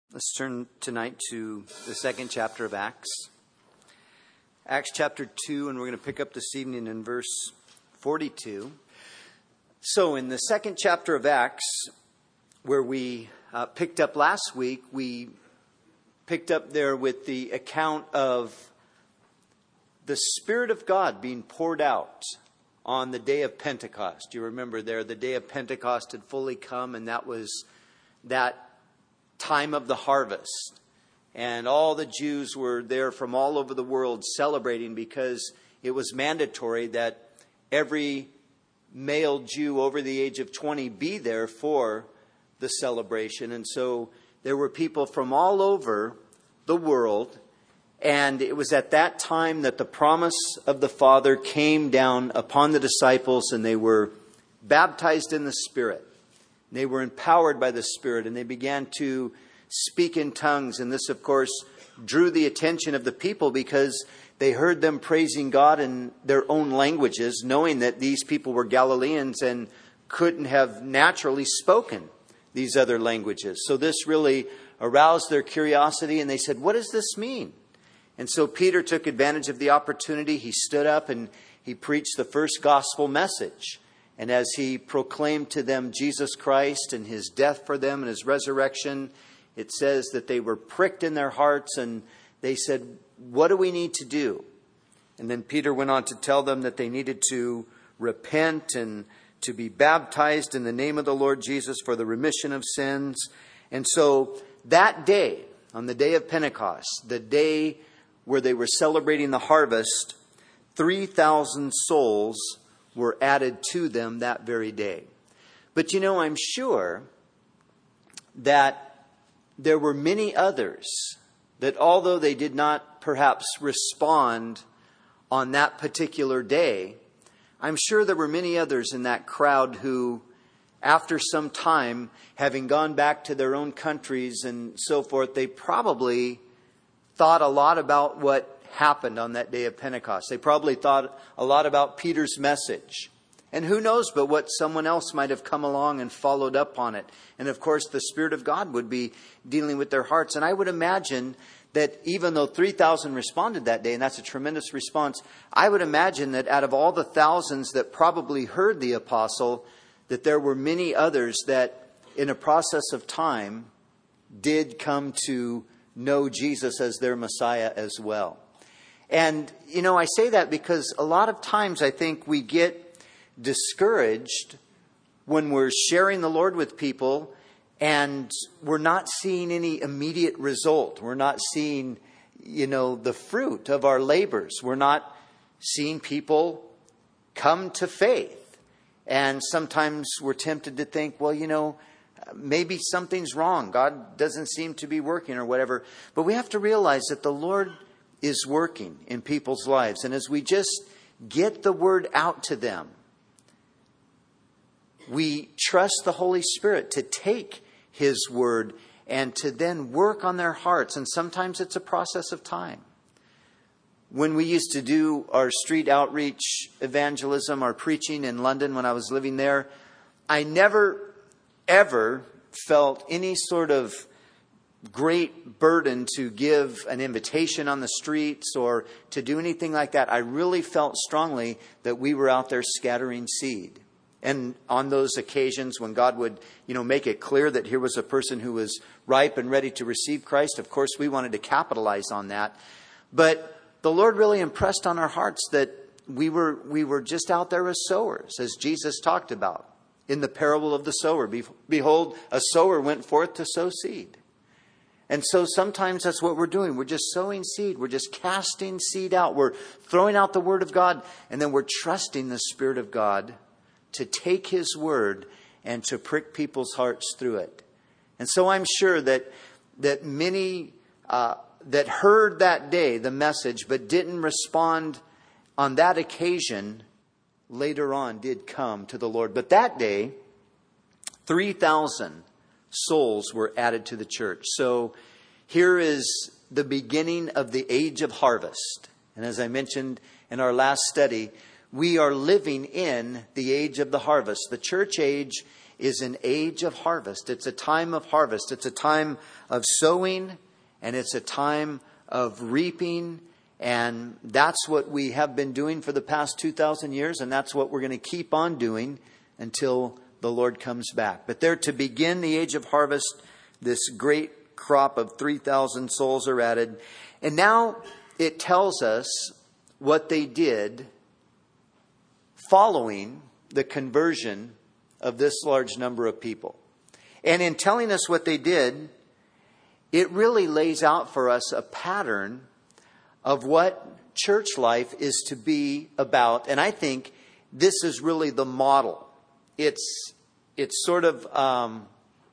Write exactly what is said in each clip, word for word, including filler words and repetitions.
Let's turn tonight to the second chapter of Acts. Acts chapter two, and we're going to pick up this evening in verse forty-two. So in the second chapter of Acts, where we uh, picked up last week, we picked up there with the account of the Spirit of God being poured out on the day of Pentecost. You remember there, the day of Pentecost had fully come, and that was that time of the harvest. And all the Jews were there from all over the world celebrating, because it was mandatory that every male Jew over the age of twenty be there for the celebration. And so there were people from all over the world. And it was at that time that the promise of the Father came down upon the disciples, and they were baptized in the Spirit. They were empowered by the Spirit, and they began to speak in tongues. And this, of course, drew the attention of the people, because they heard them praising God in their own languages, knowing that these people were Galileans and couldn't have naturally spoken these other languages. So this really aroused their curiosity, and they said, "What does this mean?" And so Peter took advantage of the opportunity. He stood up and he preached the first gospel message. And as he proclaimed to them Jesus Christ and his death for them and his resurrection, it says that they were pricked in their hearts, and they said, "What do we need to do?" And then Peter went on to tell them that they needed to repent and to be baptized in the name of the Lord Jesus for the remission of sins. And so that day, on the day of Pentecost, the day where they were celebrating the harvest, three thousand souls were added to them that very day. But you know, I'm sure that there were many others that, although they did not perhaps respond on that particular day, I'm sure there were many others in that crowd who, after some time, having gone back to their own countries and so forth, they probably thought a lot about what happened on that day of Pentecost. They probably thought a lot about Peter's message. And who knows but what someone else might have come along and followed up on it. And of course, the Spirit of God would be dealing with their hearts. And I would imagine that even though three thousand responded that day, and that's a tremendous response, I would imagine that out of all the thousands that probably heard the apostle, that there were many others that in a process of time did come to know Jesus as their Messiah as well. And, you know, I say that because a lot of times I think we get discouraged when we're sharing the Lord with people and we're not seeing any immediate result. We're not seeing, you know, the fruit of our labors. We're not seeing people come to faith. And sometimes we're tempted to think, well, you know, maybe something's wrong. God doesn't seem to be working or whatever. But we have to realize that the Lord is working in people's lives. And as we just get the word out to them, we trust the Holy Spirit to take His word and to then work on their hearts. And sometimes it's a process of time. When we used to do our street outreach evangelism, our preaching in London when I was living there, I never, ever felt any sort of great burden to give an invitation on the streets or to do anything like that. I really felt strongly that we were out there scattering seed. And on those occasions when God would, you know, make it clear that here was a person who was ripe and ready to receive Christ, of course, we wanted to capitalize on that. But the Lord really impressed on our hearts that we were we were just out there as sowers, as Jesus talked about in the parable of the sower. Behold, a sower went forth to sow seed. And so sometimes that's what we're doing. We're just sowing seed. We're just casting seed out. We're throwing out the Word of God. And then we're trusting the Spirit of God to take His Word and to prick people's hearts through it. And so I'm sure that that many uh, that heard that day the message but didn't respond on that occasion later on did come to the Lord. But that day, three thousand souls were added to the church. So here is the beginning of the age of harvest. And as I mentioned in our last study, we are living in the age of the harvest. The church age is an age of harvest. It's a time of harvest. It's a time of sowing, and it's a time of reaping. And that's what we have been doing for the past two thousand years, and that's what we're going to keep on doing until the Lord comes back. But there, to begin the age of harvest, this great crop of three thousand souls are added. And now it tells us what they did following the conversion of this large number of people. And in telling us what they did, it really lays out for us a pattern of what church life is to be about. And I think this is really the model. It's it's sort of, um,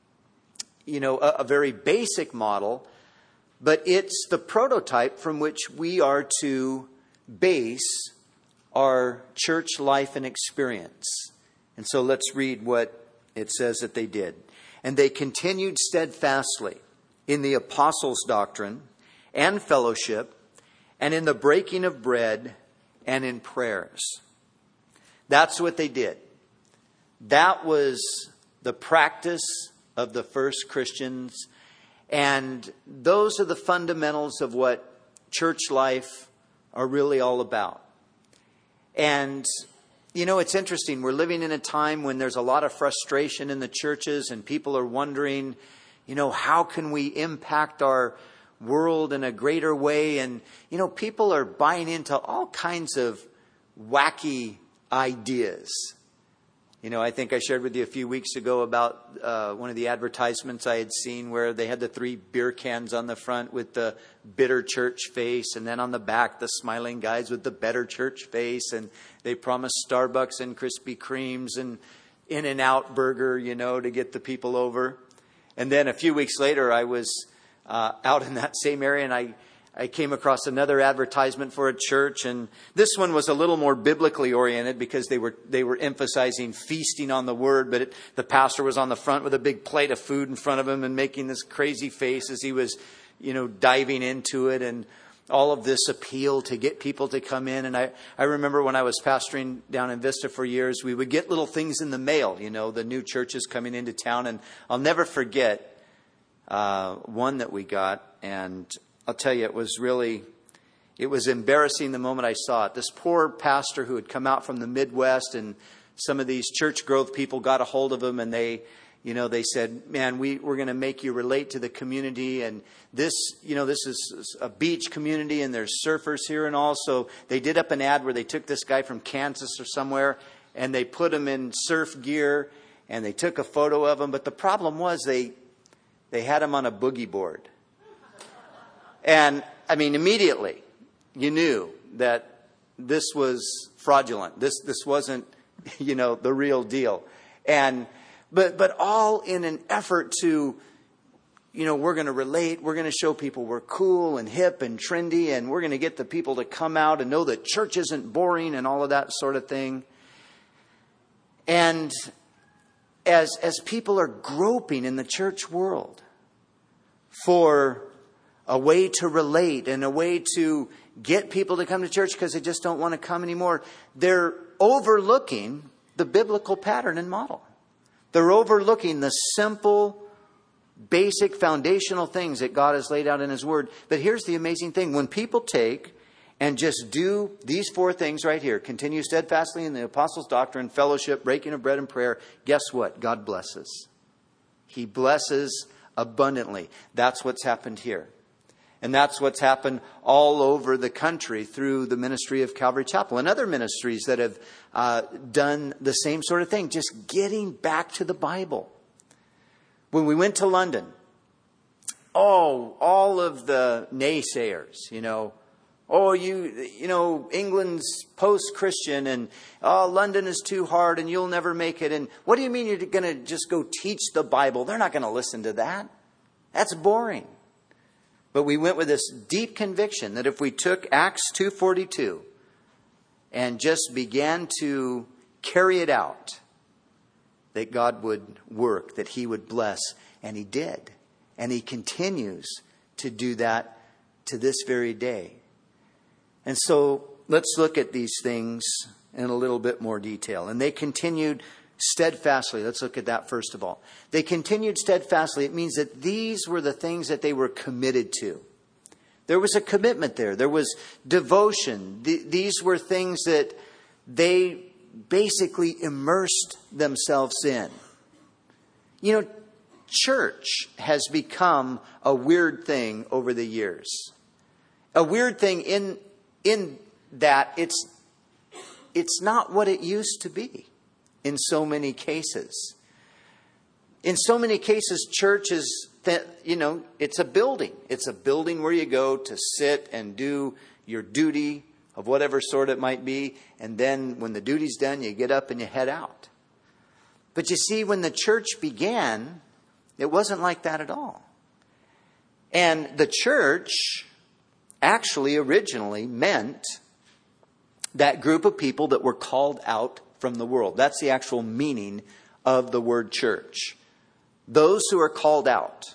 you know, a, a very basic model, but it's the prototype from which we are to base our church life and experience. And so let's read what it says that they did. And they continued steadfastly in the apostles' doctrine and fellowship, and in the breaking of bread, and in prayers. That's what they did. That was the practice of the first Christians. And those are the fundamentals of what church life are really all about. And, you know, it's interesting. We're living in a time when there's a lot of frustration in the churches, and people are wondering, you know, how can we impact our world in a greater way? And, you know, people are buying into all kinds of wacky ideas. You know, I think I shared with you a few weeks ago about uh, one of the advertisements I had seen where they had the three beer cans on the front with the bitter church face, and then on the back the smiling guys with the better church face, and they promised Starbucks and Krispy Kremes and In-N-Out Burger, you know, to get the people over. And then a few weeks later, I was uh, out in that same area, and I I came across another advertisement for a church, and this one was a little more biblically oriented because they were they were emphasizing feasting on the word. But it, the pastor was on the front with a big plate of food in front of him and making this crazy face as he was, you know, diving into it, and all of this appeal to get people to come in. And I, I remember when I was pastoring down in Vista for years, we would get little things in the mail, you know, the new churches coming into town. And I'll never forget uh, one that we got, and I'll tell you, it was really, it was embarrassing the moment I saw it. This poor pastor who had come out from the Midwest, and some of these church growth people got a hold of him, and they, you know, they said, man, we, we're going to make you relate to the community. And this, you know, this is a beach community, and there's surfers here and all. So they did up an ad where they took this guy from Kansas or somewhere, and they put him in surf gear, and they took a photo of him. But the problem was they, they had him on a boogie board. And, I mean, immediately you knew that this was fraudulent. This this wasn't, you know, the real deal. And but but all in an effort to, you know, we're going to relate. We're going to show people we're cool and hip and trendy, and we're going to get the people to come out and know that church isn't boring and all of that sort of thing. And as as people are groping in the church world for a way to relate and a way to get people to come to church because they just don't want to come anymore, they're overlooking the biblical pattern and model. They're overlooking the simple, basic, foundational things that God has laid out in His Word. But here's the amazing thing. When people take and just do these four things right here, continue steadfastly in the apostles' doctrine, fellowship, breaking of bread, and prayer, guess what? God blesses. He blesses abundantly. That's what's happened here. And that's what's happened all over the country through the ministry of Calvary Chapel and other ministries that have uh, done the same sort of thing, just getting back to the Bible. When we went to London, oh, all of the naysayers, you know, oh, you, you know, England's post-Christian, and oh, London is too hard and you'll never make it. And what do you mean you're going to just go teach the Bible? They're not going to listen to that. That's boring. But we went with this deep conviction that if we took Acts two forty-two and just began to carry it out, that God would work, that He would bless. And He did. And He continues to do that to this very day. And so let's look at these things in a little bit more detail. And they continued steadfastly. Let's look at that first of all. They continued steadfastly. It means that these were the things that they were committed to. There was a commitment there. There was devotion. Th- these were things that they basically immersed themselves in. You know, church has become a weird thing over the years. A weird thing in in that it's it's not what it used to be in so many cases. In so many cases, church is, th- you know, it's a building. It's a building where you go to sit and do your duty of whatever sort it might be. And then when the duty's done, you get up and you head out. But you see, when the church began, it wasn't like that at all. And the church actually originally meant that group of people that were called out from the world. That's the actual meaning of the word church. Those who are called out.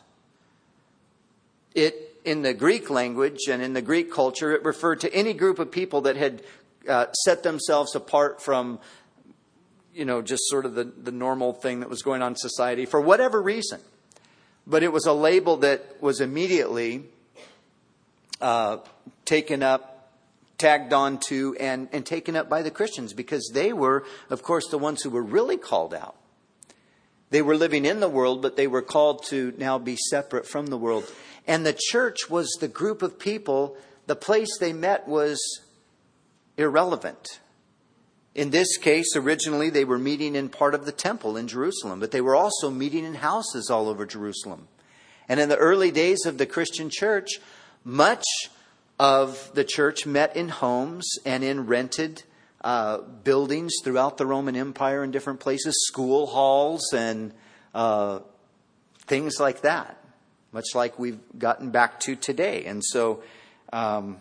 It, in the Greek language and in the Greek culture, it referred to any group of people that had uh, set themselves apart from, you know, just sort of the, the normal thing that was going on in society for whatever reason. But it was a label that was immediately uh, taken up, tagged on to, and, and taken up by the Christians, because they were, of course, the ones who were really called out. They were living in the world, but they were called to now be separate from the world. And the church was the group of people, the place they met was irrelevant. In this case, originally they were meeting in part of the temple in Jerusalem, but they were also meeting in houses all over Jerusalem. And in the early days of the Christian church, much of the church met in homes and in rented Uh, buildings throughout the Roman Empire in different places, school halls and uh, things like that, much like we've gotten back to today. And so, um,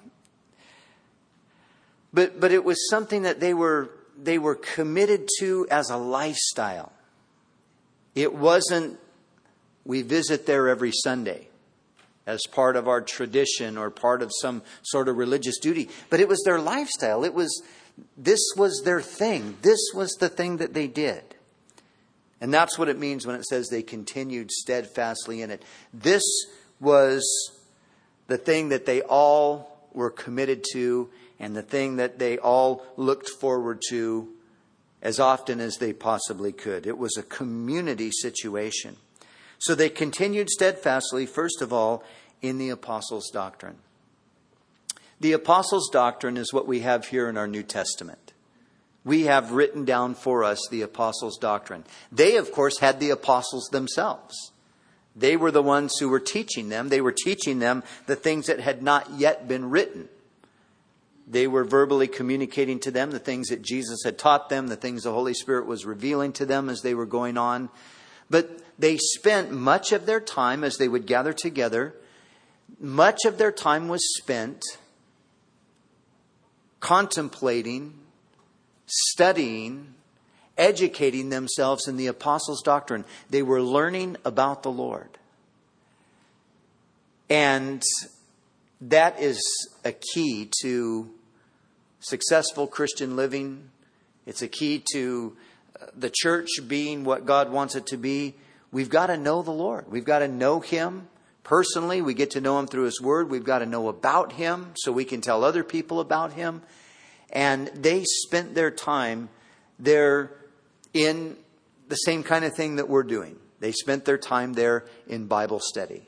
but but it was something that they were they were committed to as a lifestyle. It wasn't we visit there every Sunday as part of our tradition or part of some sort of religious duty, but it was their lifestyle. It was This was their thing. This was the thing that they did. And that's what it means when it says they continued steadfastly in it. This was the thing that they all were committed to, and the thing that they all looked forward to as often as they possibly could. It was a community situation. So they continued steadfastly, first of all, in the apostles' doctrine. The apostles' doctrine is what we have here in our New Testament. We have written down for us the apostles' doctrine. They, of course, had the apostles themselves. They were the ones who were teaching them. They were teaching them the things that had not yet been written. They were verbally communicating to them the things that Jesus had taught them, the things the Holy Spirit was revealing to them as they were going on. But they spent much of their time as they would gather together. Much of their time was spent contemplating, studying, educating themselves in the apostles' doctrine. They were learning about the Lord. And that is a key to successful Christian living. It's a key to the church being what God wants it to be. We've got to know the Lord. We've got to know Him personally. We get to know Him through His Word. We've got to know about Him so we can tell other people about Him. And they spent their time there in the same kind of thing that we're doing. They spent their time there in Bible study.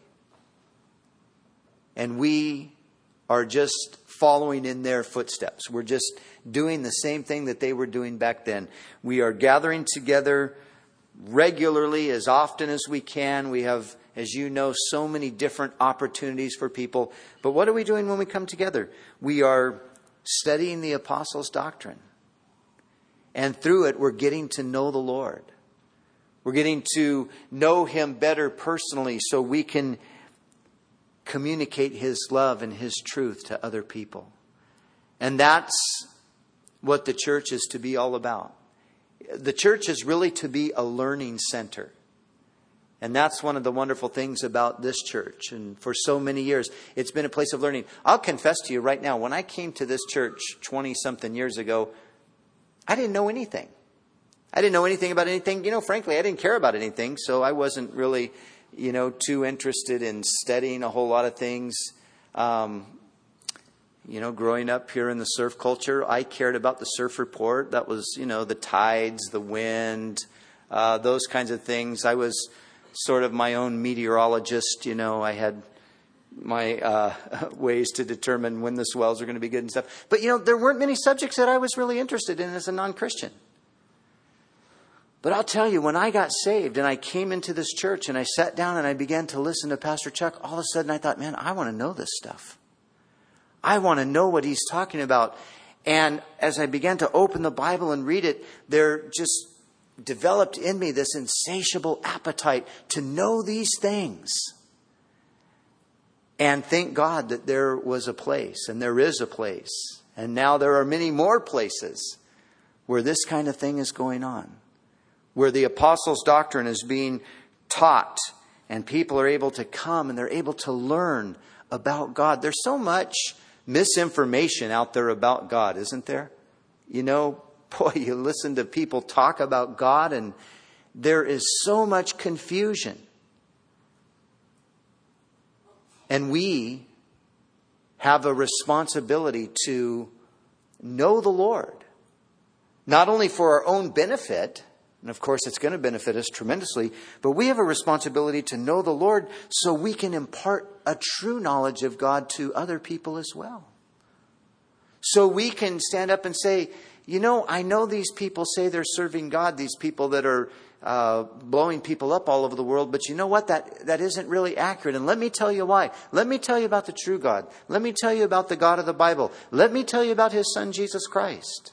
And we are just following in their footsteps. We're just doing the same thing that they were doing back then. We are gathering together regularly, as often as we can. We have, as you know, so many different opportunities for people. But what are we doing when we come together? We are studying the apostles' doctrine. And through it, we're getting to know the Lord. We're getting to know Him better personally so we can communicate His love and His truth to other people. And that's what the church is to be all about. The church is really to be a learning center. And that's one of the wonderful things about this church. And for so many years, it's been a place of learning. I'll confess to you right now, when I came to this church twenty-something years ago, I didn't know anything. I didn't know anything about anything. You know, frankly, I didn't care about anything. So I wasn't really, you know, too interested in studying a whole lot of things. Um, you know, growing up here in the surf culture, I cared about the surf report. That was, you know, the tides, the wind, uh, those kinds of things. I was sort of my own meteorologist. You know, I had my uh, ways to determine when the swells are going to be good and stuff. But, you know, there weren't many subjects that I was really interested in as a non-Christian. But I'll tell you, when I got saved and I came into this church and I sat down and I began to listen to Pastor Chuck, all of a sudden I thought, man, I want to know this stuff. I want to know what he's talking about. And as I began to open the Bible and read it, there just developed in me this insatiable appetite to know these things. And thank God that there was a place, and there is a place. And now there are many more places where this kind of thing is going on, where the apostles' doctrine is being taught and people are able to come and they're able to learn about God. There's so much misinformation out there about God, isn't there? You know, boy, you listen to people talk about God and there is so much confusion. And we have a responsibility to know the Lord, not only for our own benefit, and of course it's going to benefit us tremendously, but we have a responsibility to know the Lord so we can impart a true knowledge of God to other people as well. So we can stand up and say, you know, I know these people say they're serving God, these people that are uh, blowing people up all over the world, but you know what? That, that isn't really accurate. And let me tell you why. Let me tell you about the true God. Let me tell you about the God of the Bible. Let me tell you about His Son, Jesus Christ.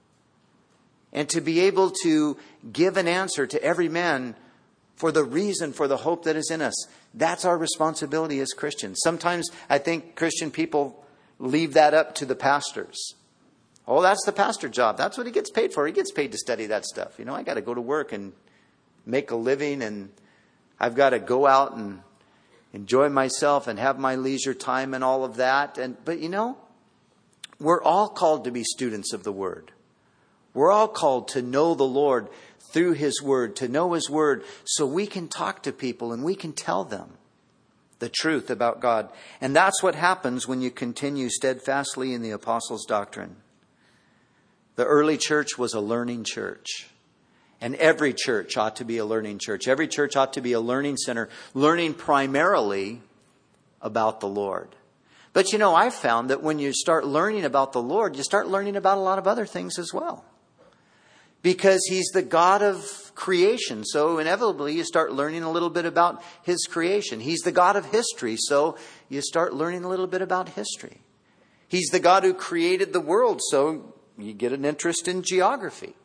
And to be able to give an answer to every man for the reason, for the hope that is in us. That's our responsibility as Christians. Sometimes I think Christian people leave that up to the pastors. Oh, that's the pastor job. That's what he gets paid for. He gets paid to study that stuff. You know, I got to go to work and make a living, and I've got to go out and enjoy myself and have my leisure time and all of that. And but you know, we're all called to be students of the Word. We're all called to know the Lord through His Word, to know His Word, so we can talk to people and we can tell them the truth about God. And that's what happens when you continue steadfastly in the apostles' doctrine. The early church was a learning church. And every church ought to be a learning church. Every church ought to be a learning center, learning primarily about the Lord. But you know, I've found that when you start learning about the Lord, you start learning about a lot of other things as well. Because He's the God of creation. So inevitably you start learning a little bit about His creation. He's the God of history. So you start learning a little bit about history. He's the God who created the world. So you get an interest in geography.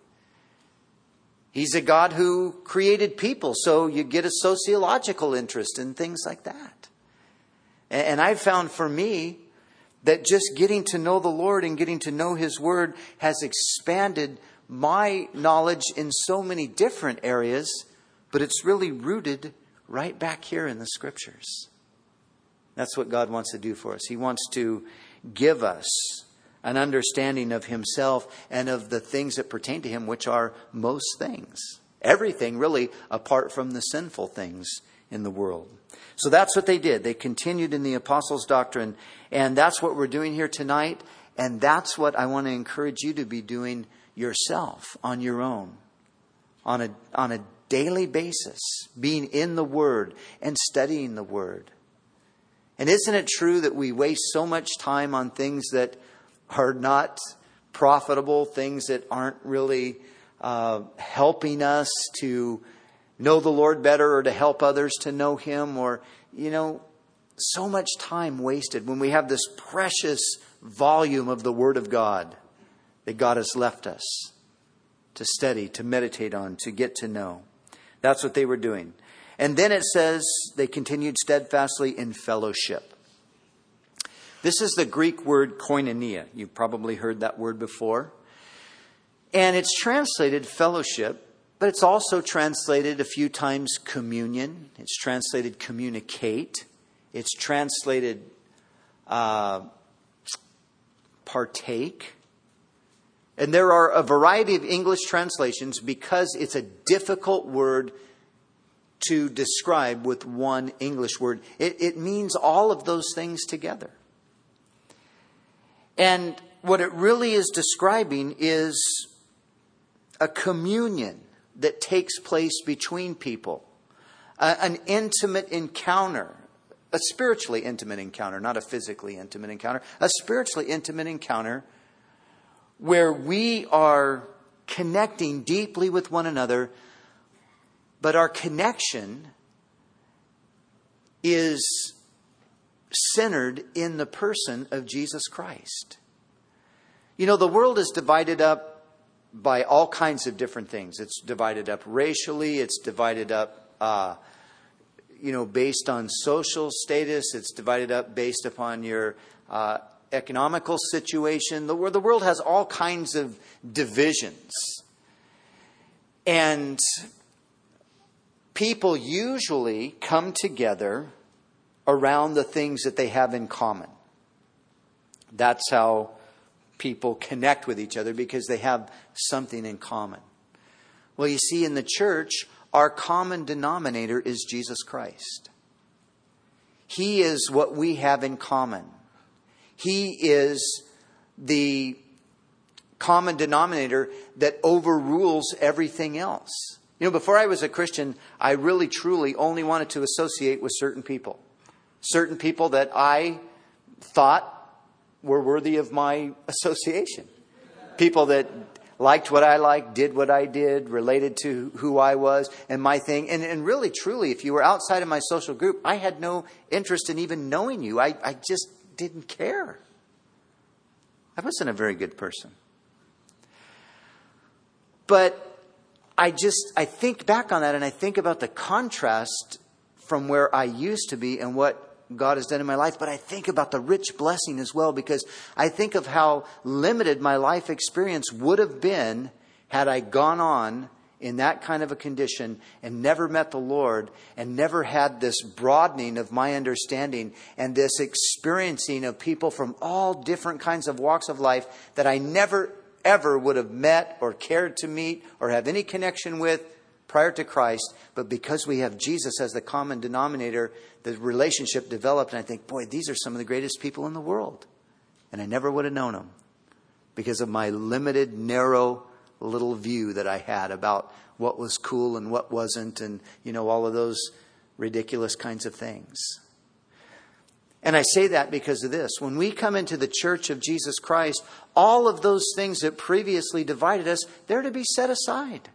He's a God who created people. So you get a sociological interest in things like that. And I've found for me that just getting to know the Lord and getting to know His Word has expanded my knowledge in so many different areas, but it's really rooted right back here in the Scriptures. That's what God wants to do for us. He wants to give us an understanding of Himself and of the things that pertain to Him, which are most things. Everything really apart from the sinful things in the world. So that's what they did. They continued in the apostles' doctrine, and that's what we're doing here tonight, and that's what I want to encourage you to be doing yourself on your own, on a on a daily basis, being in the Word and studying the Word. And isn't it true that we waste so much time on things that are not profitable, things that aren't really uh, helping us to know the Lord better or to help others to know Him, or, you know, so much time wasted when we have this precious volume of the Word of God that God has left us to study, to meditate on, to get to know. That's what they were doing. And then it says they continued steadfastly in fellowship. This is the Greek word koinonia. You've probably heard that word before. And it's translated fellowship, but it's also translated a few times communion. It's translated communicate. It's translated uh, partake. And there are a variety of English translations because it's a difficult word to describe with one English word. It, it means all of those things together. And what it really is describing is a communion that takes place between people. Uh, an intimate encounter. A spiritually intimate encounter, not a physically intimate encounter. A spiritually intimate encounter where we are connecting deeply with one another, but our connection is centered in the person of Jesus Christ. You know, the world is divided up by all kinds of different things. It's divided up racially. It's divided up, uh, you know, based on social status. It's divided up based upon your uh, economical situation. The, the world has all kinds of divisions. And people usually come together around the things that they have in common. That's how people connect with each other, because they have something in common. Well, you see, in the church, our common denominator is Jesus Christ. He is what we have in common. He is the common denominator that overrules everything else. You know, before I was a Christian, I really truly only wanted to associate with certain people. Certain people that I thought were worthy of my association. People that liked what I liked, did what I did, related to who I was and my thing. And, and really, truly, if you were outside of my social group, I had no interest in even knowing you. I, I just didn't care. I wasn't a very good person. But I just, I think back on that and I think about the contrast from where I used to be and what God has done in my life. But I think about the rich blessing as well, because I think of how limited my life experience would have been had I gone on in that kind of a condition and never met the Lord and never had this broadening of my understanding and this experiencing of people from all different kinds of walks of life that I never ever would have met or cared to meet or have any connection with prior to Christ. But because we have Jesus as the common denominator, the relationship developed, and I think, boy, these are some of the greatest people in the world. And I never would have known them because of my limited, narrow little view that I had about what was cool and what wasn't, and, you know, all of those ridiculous kinds of things. And I say that because of this. When we come into the church of Jesus Christ, all of those things that previously divided us, they're to be set aside.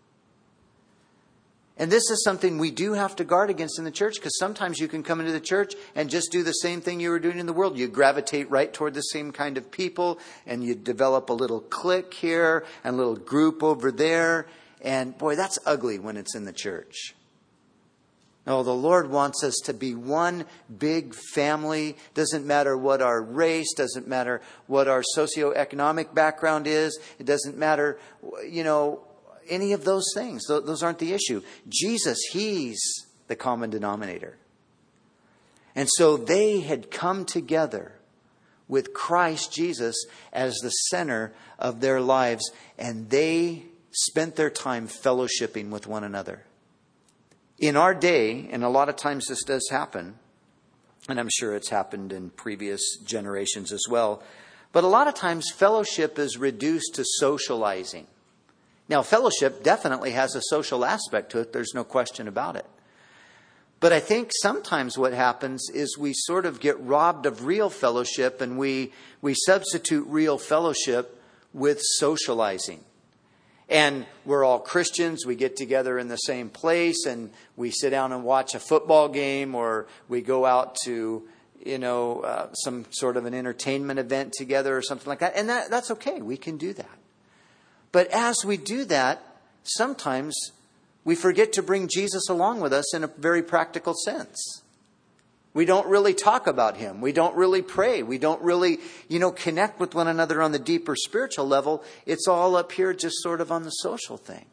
And this is something we do have to guard against in the church, because sometimes you can come into the church and just do the same thing you were doing in the world. You gravitate right toward the same kind of people, and you develop a little clique here and a little group over there. And boy, that's ugly when it's in the church. No, the Lord wants us to be one big family. Doesn't matter what our race, doesn't matter what our socioeconomic background is. It doesn't matter, you know, any of those things. Those aren't the issue. Jesus, He's the common denominator. And so they had come together with Christ Jesus as the center of their lives, and they spent their time fellowshipping with one another. In our day, and a lot of times this does happen, and I'm sure it's happened in previous generations as well, but a lot of times fellowship is reduced to socializing. Now, fellowship definitely has a social aspect to it. There's no question about it. But I think sometimes what happens is we sort of get robbed of real fellowship, and we, we substitute real fellowship with socializing. And we're all Christians. We get together in the same place and we sit down and watch a football game, or we go out to, you know, uh, some sort of an entertainment event together or something like that. And that, that's okay. We can do that. But as we do that, sometimes we forget to bring Jesus along with us in a very practical sense. We don't really talk about Him. We don't really pray. We don't really, you know, connect with one another on the deeper spiritual level. It's all up here just sort of on the social thing.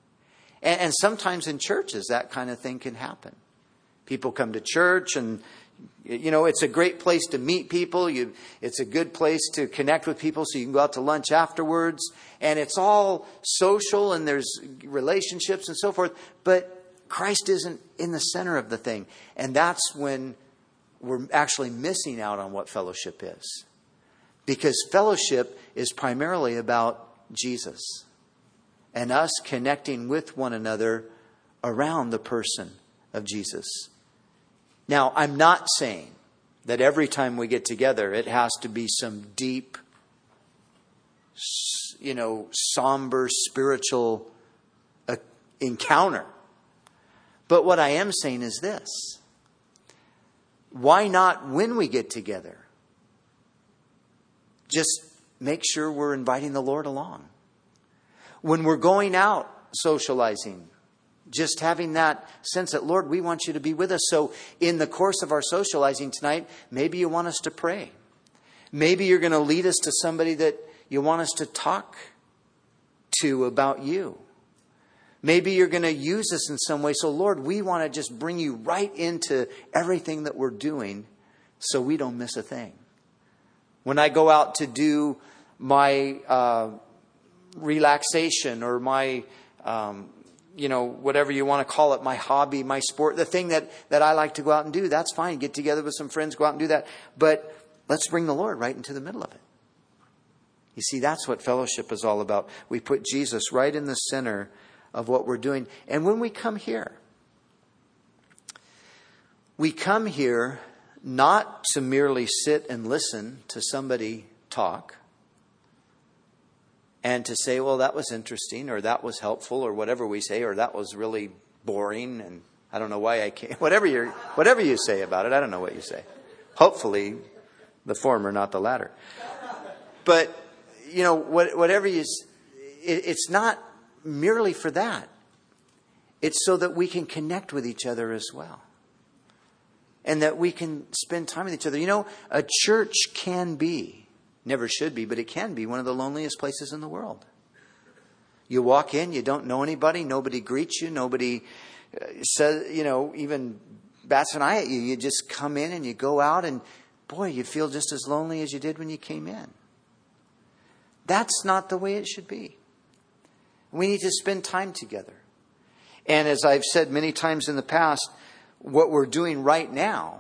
And, and sometimes in churches, that kind of thing can happen. People come to church and, You know, it's a great place to meet people. You, it's a good place to connect with people so you can go out to lunch afterwards. And it's all social and there's relationships and so forth. But Christ isn't in the center of the thing. And that's when we're actually missing out on what fellowship is. Because fellowship is primarily about Jesus and us connecting with one another around the person of Jesus. Now, I'm not saying that every time we get together, it has to be some deep, you know, somber, spiritual uh, encounter. But what I am saying is this. Why not, when we get together, just make sure we're inviting the Lord along? When we're going out socializing, just having that sense that, Lord, we want you to be with us. So in the course of our socializing tonight, maybe you want us to pray. Maybe you're going to lead us to somebody that you want us to talk to about you. Maybe you're going to use us in some way. So, Lord, we want to just bring you right into everything that we're doing so we don't miss a thing. When I go out to do my uh, relaxation or my... Um, you know, whatever you want to call it, my hobby, my sport, the thing that, that I like to go out and do, that's fine. Get together with some friends, go out and do that. But let's bring the Lord right into the middle of it. You see, that's what fellowship is all about. We put Jesus right in the center of what we're doing. And when we come here, we come here not to merely sit and listen to somebody talk, and to say, well, that was interesting, or that was helpful, or whatever we say, or that was really boring, and I don't know why I can't. Whatever you whatever you say about it, I don't know what you say. Hopefully, the former, not the latter. But you know, what, whatever you, it, it's not merely for that. It's so that we can connect with each other as well, and that we can spend time with each other. You know, a church can be. Never should be, but it can be one of the loneliest places in the world. You walk in, you don't know anybody, nobody greets you, nobody says, you know, even bats an eye at you. You just come in and you go out and, boy, you feel just as lonely as you did when you came in. That's not the way it should be. We need to spend time together. And as I've said many times in the past, what we're doing right now,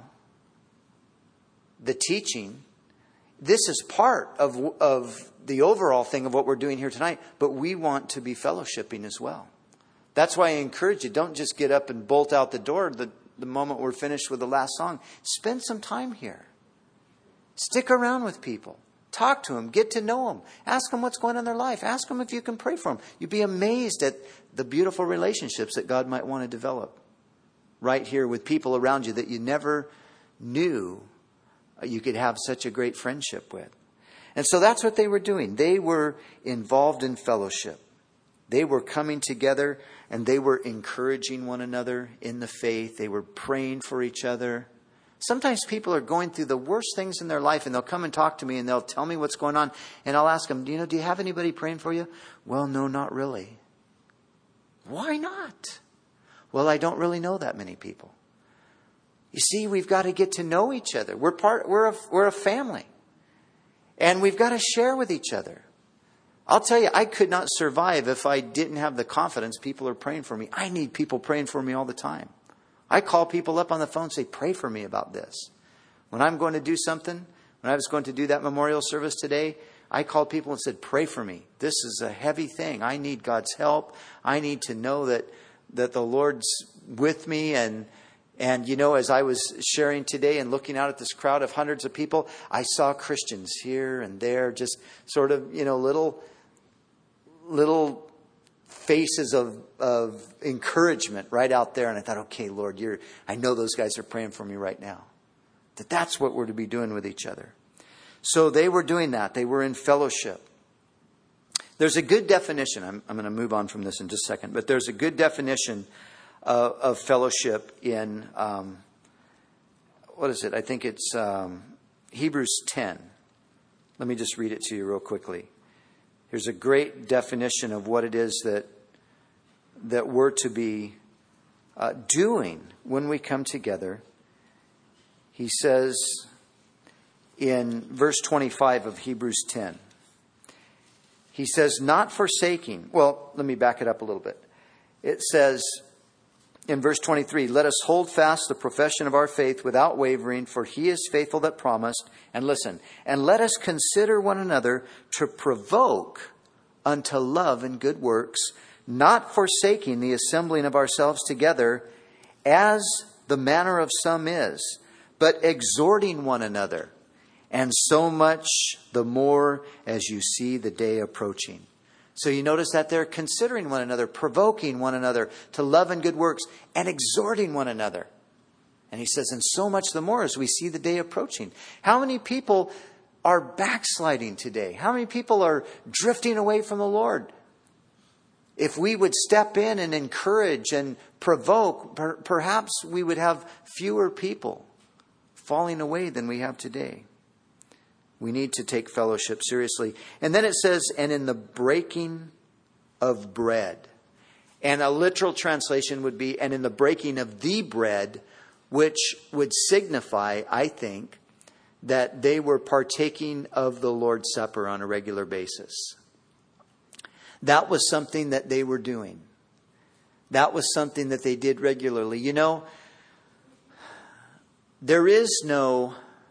the teaching, this is part of of the overall thing of what we're doing here tonight, but we want to be fellowshipping as well. That's why I encourage you, don't just get up and bolt out the door the, the moment we're finished with the last song. Spend some time here. Stick around with people. Talk to them. Get to know them. Ask them what's going on in their life. Ask them if you can pray for them. You'd be amazed at the beautiful relationships that God might want to develop right here with people around you that you never knew you could have such a great friendship with. And so that's what they were doing. They were involved in fellowship. They were coming together and they were encouraging one another in the faith. They were praying for each other. Sometimes people are going through the worst things in their life and they'll come and talk to me and they'll tell me what's going on. And I'll ask them, do you know, do you have anybody praying for you? Well, no, not really. Why not? Well, I don't really know that many people. You see, we've got to get to know each other. We're part, we're a, we're a family. And we've got to share with each other. I'll tell you, I could not survive if I didn't have the confidence people are praying for me. I need people praying for me all the time. I call people up on the phone and say, pray for me about this. When I'm going to do something, when I was going to do that memorial service today, I called people and said, pray for me. This is a heavy thing. I need God's help. I need to know that, that the Lord's with me. And And, you know, as I was sharing today and looking out at this crowd of hundreds of people, I saw Christians here and there, just sort of, you know, little, little faces of, of encouragement right out there. And I thought, okay, Lord, you're, I know those guys are praying for me right now. That that's what we're to be doing with each other. So they were doing that. They were in fellowship. There's a good definition. I'm, I'm going to move on from this in just a second. But there's a good definition uh, of fellowship in, um, what is it? I think it's um, Hebrews ten. Let me just read it to you real quickly. Here's a great definition of what it is that that we're to be uh, doing when we come together. He says in verse twenty-five of Hebrews ten, he says, not forsaking. Well, let me back it up a little bit. It says in verse twenty-three, let us hold fast the profession of our faith without wavering, for he is faithful that promised. And listen, and let us consider one another to provoke unto love and good works, not forsaking the assembling of ourselves together, as the manner of some is, but exhorting one another, and so much the more as you see the day approaching. So you notice that they're considering one another, provoking one another to love and good works, and exhorting one another. And he says, and so much the more as we see the day approaching. How many people are backsliding today? How many people are drifting away from the Lord? If we would step in and encourage and provoke, per- perhaps we would have fewer people falling away than we have today. We need to take fellowship seriously. And then it says, and in the breaking of bread. And a literal translation would be, and in the breaking of the bread, which would signify, I think, that they were partaking of the Lord's Supper on a regular basis. That was something that they were doing. That was something that they did regularly. You know, there is no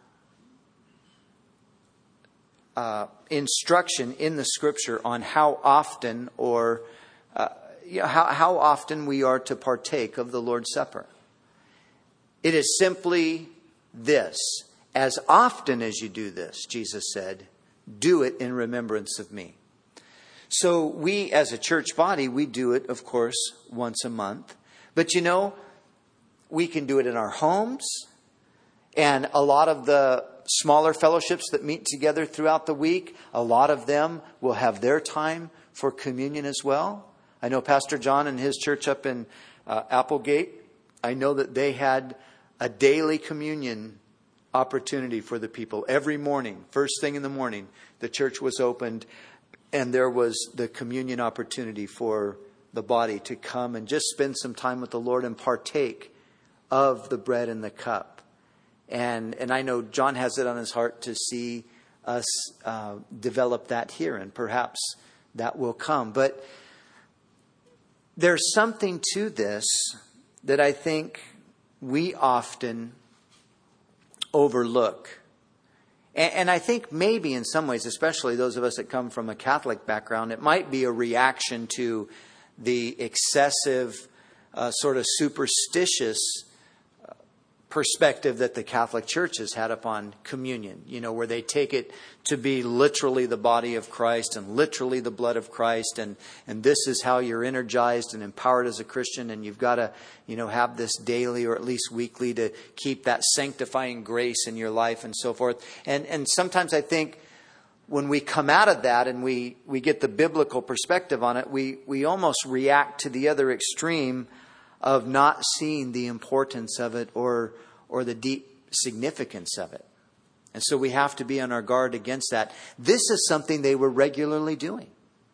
uh, instruction in the Scripture on how often or uh, you know, how, how often we are to partake of the Lord's Supper. It is simply this. As often as you do this, Jesus said, do it in remembrance of me. So we as a church body, we do it, of course, once a month. But you know, we can do it in our homes. And a lot of the smaller fellowships that meet together throughout the week, a lot of them will have their time for communion as well. I know Pastor John and his church up in uh, Applegate, I know that they had a daily communion opportunity for the people. Every morning, first thing in the morning, the church was opened and there was the communion opportunity for the body to come and just spend some time with the Lord and partake of the bread and the cup. And and I know John has it on his heart to see us uh, develop that here, and perhaps that will come. But there's something to this that I think we often overlook. And, and I think maybe in some ways, especially those of us that come from a Catholic background, it might be a reaction to the excessive, uh, sort of superstitious perspective that the Catholic Church has had upon communion, you know, where they take it to be literally the body of Christ and literally the blood of Christ. And, and this is how you're energized and empowered as a Christian. And you've got to, you know, have this daily or at least weekly to keep that sanctifying grace in your life and so forth. And, and sometimes I think when we come out of that and we, we get the biblical perspective on it, we, we almost react to the other extreme of not seeing the importance of it or or the deep significance of it. And so we have to be on our guard against that. This is something they were regularly doing.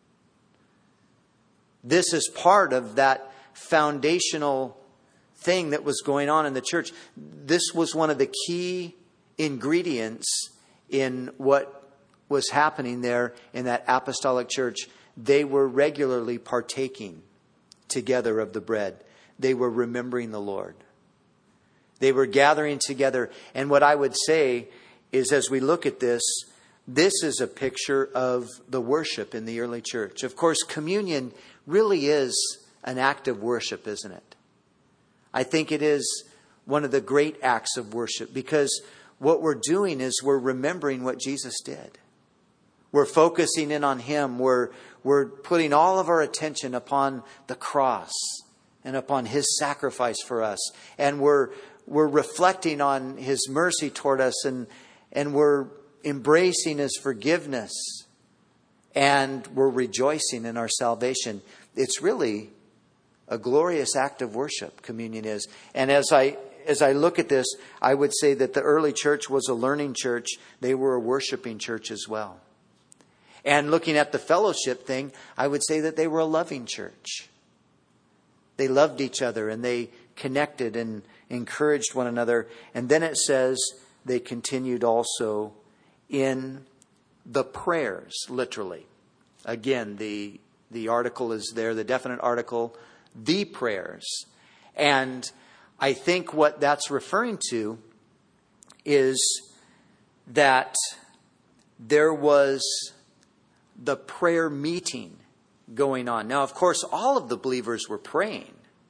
This is part of that foundational thing that was going on in the church. This was one of the key ingredients in what was happening there in that apostolic church. They were regularly partaking together of the bread. They were remembering the Lord. They were gathering together. And what I would say is, as we look at this, this is a picture of the worship in the early church. Of course, communion really is an act of worship, isn't it? I think it is one of the great acts of worship, because what we're doing is we're remembering what Jesus did. We're focusing in on Him. We're, we're putting all of our attention upon the cross and upon His sacrifice for us. And we're we're reflecting on His mercy toward us, and and we're embracing His forgiveness, and we're rejoicing in our salvation. It's really a glorious act of worship, communion is. And as I as I look at this, I would say that the early church was a learning church. They were a worshiping church as well. And looking at the fellowship thing, I would say that they were a loving church. They loved each other and they connected and encouraged one another. And then it says they continued also in the prayers, literally. Again, the the article is there, the definite article, the prayers. And I think what that's referring to is that there was the prayer meeting going on. Now, of course, all of the believers were praying.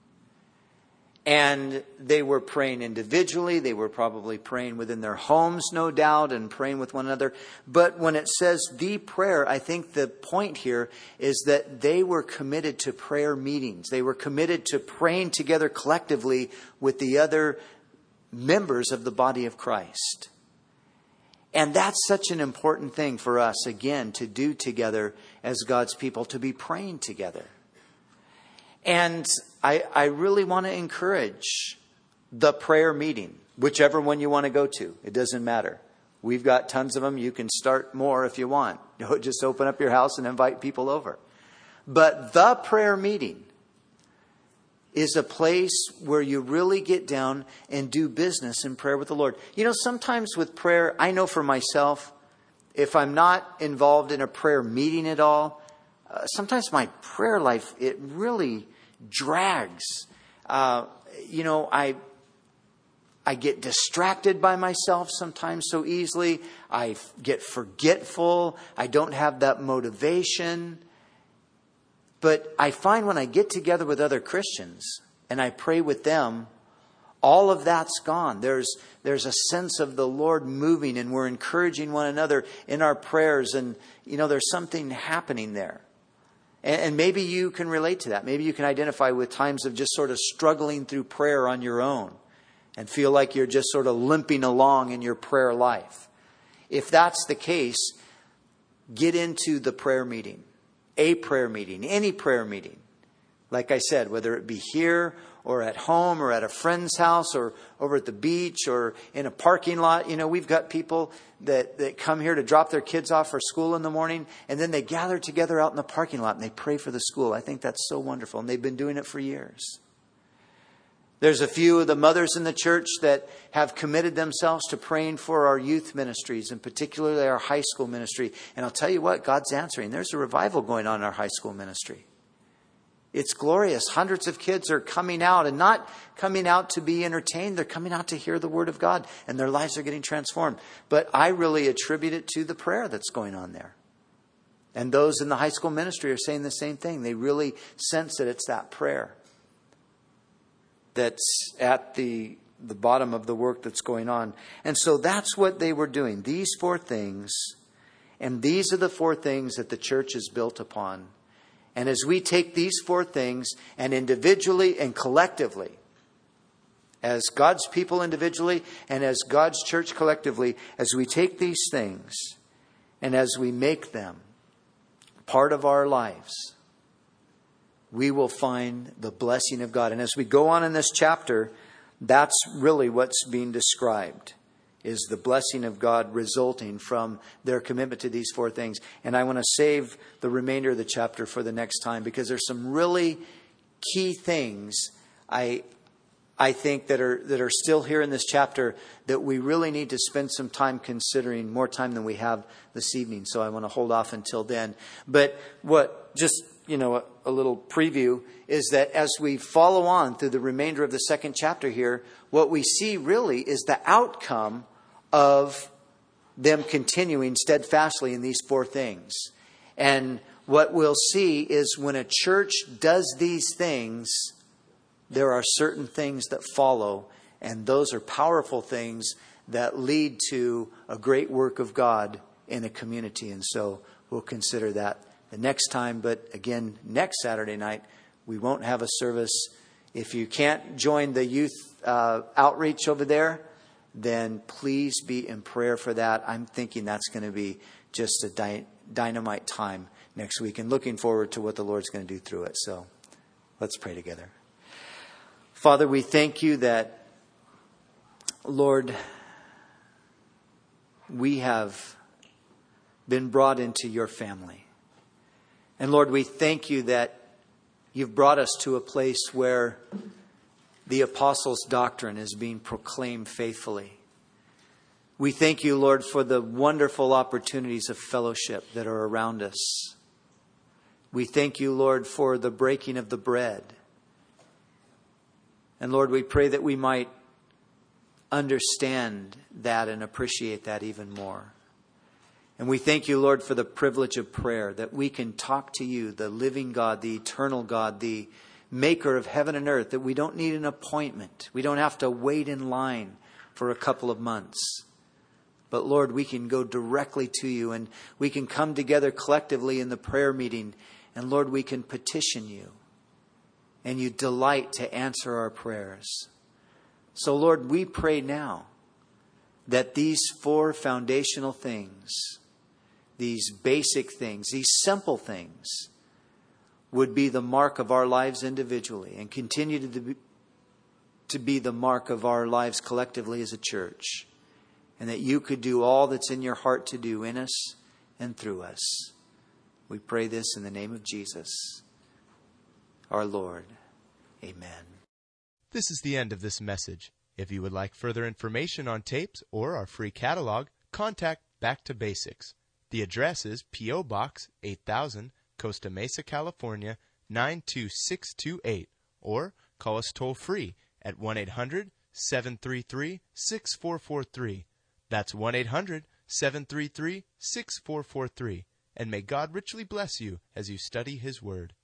And they were praying individually. They were probably praying within their homes, no doubt, and praying with one another. But when it says the prayer, I think the point here is that they were committed to prayer meetings. They were committed to praying together collectively with the other members of the body of Christ. And that's such an important thing for us, again, to do together as God's people, to be praying together. And I, I really want to encourage the prayer meeting, whichever one you want to go to. It doesn't matter. We've got tons of them. You can start more if you want. Just open up your house and invite people over. But the prayer meeting is a place where you really get down and do business in prayer with the Lord. You know, sometimes with prayer, I know for myself, if I'm not involved in a prayer meeting at all, uh, sometimes my prayer life, it really drags. Uh, you know, I I get distracted by myself sometimes so easily. I f- get forgetful. I don't have that motivation. But I find when I get together with other Christians and I pray with them, all of that's gone. There's there's a sense of the Lord moving, and we're encouraging one another in our prayers. And, you know, there's something happening there. And, and maybe you can relate to that. Maybe you can identify with times of just sort of struggling through prayer on your own and feel like you're just sort of limping along in your prayer life. If that's the case, get into the prayer meeting. A prayer meeting, any prayer meeting. Like I said, whether it be here or at home or at a friend's house or over at the beach or in a parking lot. You know, we've got people that, that come here to drop their kids off for school in the morning, and then they gather together out in the parking lot and they pray for the school. I think that's so wonderful, and they've been doing it for years. There's a few of the mothers in the church that have committed themselves to praying for our youth ministries, and particularly our high school ministry. And I'll tell you what, God's answering. There's a revival going on in our high school ministry. It's glorious. Hundreds of kids are coming out, and not coming out to be entertained. They're coming out to hear the word of God, and their lives are getting transformed. But I really attribute it to the prayer that's going on there. And those in the high school ministry are saying the same thing. They really sense that it's that prayer that's at the the bottom of the work that's going on. And so that's what they were doing. These four things. And these are the four things that the church is built upon. And as we take these four things, and individually and collectively, as God's people individually and as God's church collectively, as we take these things and as we make them part of our lives, we will find the blessing of God. And as we go on in this chapter, that's really what's being described, is the blessing of God resulting from their commitment to these four things. And I want to save the remainder of the chapter for the next time, because there's some really key things I I think that are that are still here in this chapter that we really need to spend some time considering, more time than we have this evening. So I want to hold off until then. But what just you know, a, a little preview is that as we follow on through the remainder of the second chapter here, what we see really is the outcome of them continuing steadfastly in these four things. And what we'll see is when a church does these things, there are certain things that follow, and those are powerful things that lead to a great work of God in a community. And so we'll consider that the next time. But again, next Saturday night, we won't have a service. If you can't join the youth uh, outreach over there, then please be in prayer for that. I'm thinking that's going to be just a dy- dynamite time next week, and looking forward to what the Lord's going to do through it. So let's pray together. Father, we thank you that, Lord, we have been brought into your family. And Lord, we thank you that you've brought us to a place where the apostles' doctrine is being proclaimed faithfully. We thank you, Lord, for the wonderful opportunities of fellowship that are around us. We thank you, Lord, for the breaking of the bread. And Lord, we pray that we might understand that and appreciate that even more. And we thank you, Lord, for the privilege of prayer, that we can talk to you, the living God, the eternal God, the maker of heaven and earth, that we don't need an appointment. We don't have to wait in line for a couple of months. But Lord, we can go directly to you, and we can come together collectively in the prayer meeting. And Lord, we can petition you, and you delight to answer our prayers. So Lord, we pray now that these four foundational things, these basic things, these simple things, would be the mark of our lives individually and continue to be, to be the mark of our lives collectively as a church. And that you could do all that's in your heart to do in us and through us. We pray this in the name of Jesus, our Lord. Amen. This is the end of this message. If you would like further information on tapes or our free catalog, contact Back to Basics. The address is P O. Box eight thousand, Costa Mesa, California, nine two six two eight, or call us toll-free at one eight hundred, seven three three, six four four three. That's one eight hundred, seven three three, six four four three. And may God richly bless you as you study His Word.